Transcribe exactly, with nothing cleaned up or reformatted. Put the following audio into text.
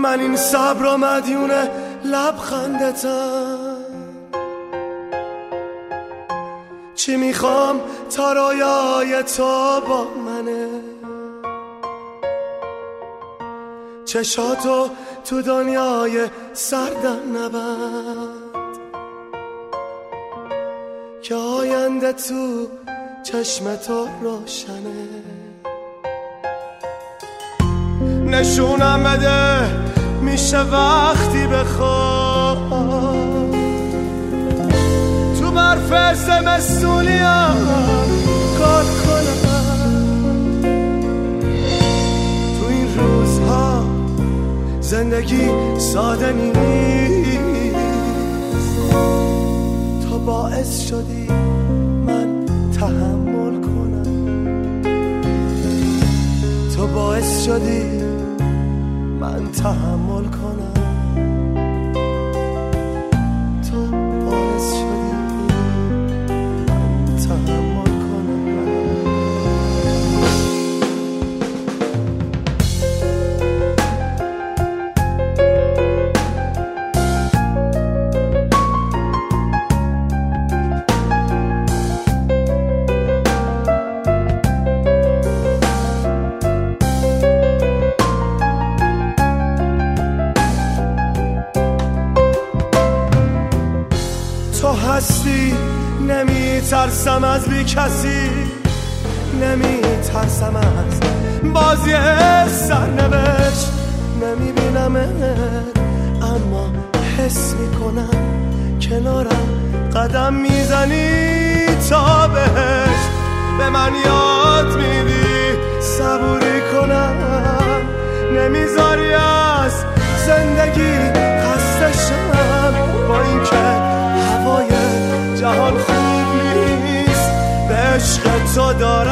من این صبر و مدیون لبخندتم. چی میخوام تا رویای تو با منه، چشاتو تو دنیای سردم نبند که آینده تو چشم تو روشنه. نشونم بده میشه وقتی بخوام تو برف زمستونیم کار کنم. تو این روزها زندگی ساده نیست، تو باعث شدی من تحمل کنم، تو باعث شدی من تحمل کنم، تو باعث شدی من تحمل کنم. تو هستی نمی ترسم از بی کسی، نمی ترسم از بازی سرنوشت. نمی بینمت اما حس میکنم کنارم قدم میزنی تا بهش. به من یاد میدی صبوری کنم، نمیذاری از زندگی خسته شم. با این که هوای جهان خوب نیست، به عشق تو دارم